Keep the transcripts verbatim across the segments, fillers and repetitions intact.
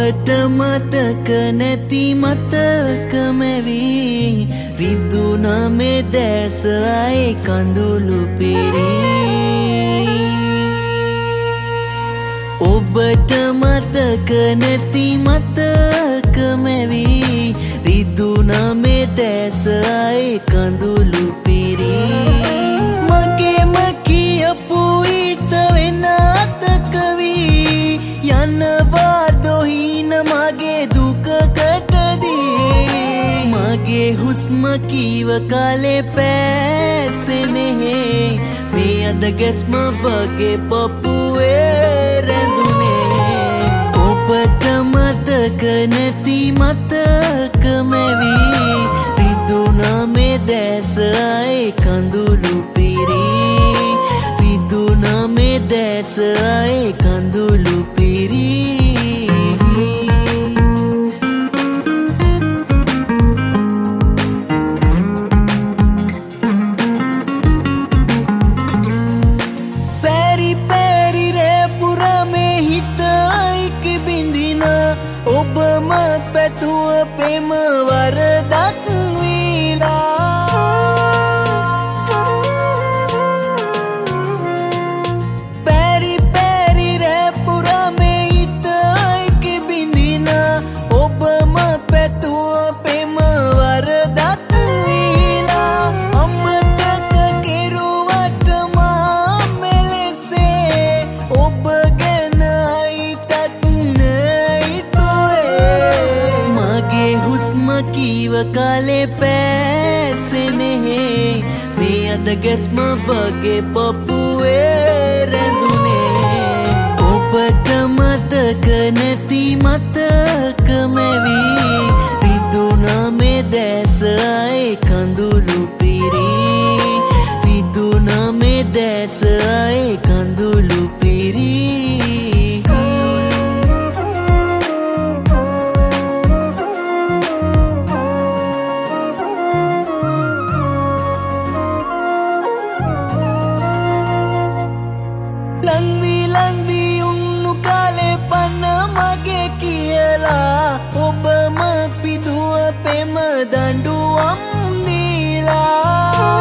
ඔබට මතක නැති මතක මැවි රිදුන මේ දැස අයි කඳුළු පිරි ඔබට මතක නැති මතක මැවි රිදුන මේ දැස අයි කඳුළු පිරි මගේම කියපු ඉත වෙන අතකවි යනවා දොහින මගේ දුකකටදී මගේ හුස්ම කීව කාලේ පෑසෙනේ මේ අද ගැස්ම වගේ පපුවේ රැඳුනේ ඔබට මතක නැති මතක මැවි රිදුන මේ දැස අයි කඳුළු පිරි රිදුන මේ දැස අයි කඳුළු පිරි පැරි පැරි රැපුර මේ හිතයි කිබිඳින ඔබම පැතුව පෙම වරදක් වීලා පැරි පැරි රැපුර මේ හිතයි කිබිඳින ඔබම පැතුව පෙම වරදක් වීලා අමතක කෙරුවට මා මෙලෙසේ ඔබ ගැන හිතක් නැතුවේ මගේ හුස්ම කීව කාලේ පෑසෙනේ මේ අද ගැස්ම වගේ පපුවේ රැඳුනේ ඔබට මතක නැති මතක මැවි රිදුන මේ දැස අයි කඳුළු පිරි රිදුන මේ දැස අයි කඳුළු පිරි ලංවි ලංවි උන්නු කාලේ පන්න මගේ කියලා ඔබම පිදුව පෙම දඬුවම් දීලා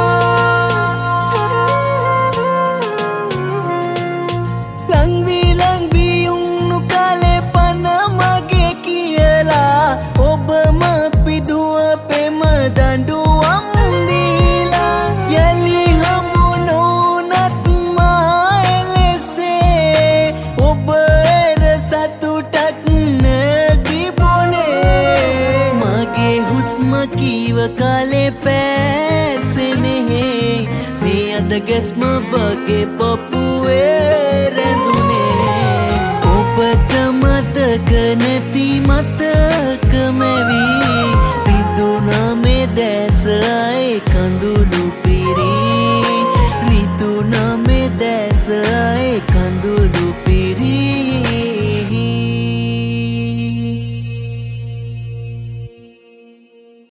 ලංවි ලංවි උන්නු කාලේ පන්න මගේ කියලා ඔබම පිදුව පෙම දඬුවම් දීලා යලි හමු නොනත් ඔබ එර සතුටක් නැතිබුනේ මගේ හුස්ම කීව කාලේ පෑසෙනේ මේ අද ගැස්ම වගේ පපුවේ රැඳුනේ ඔබට මතක නැති මත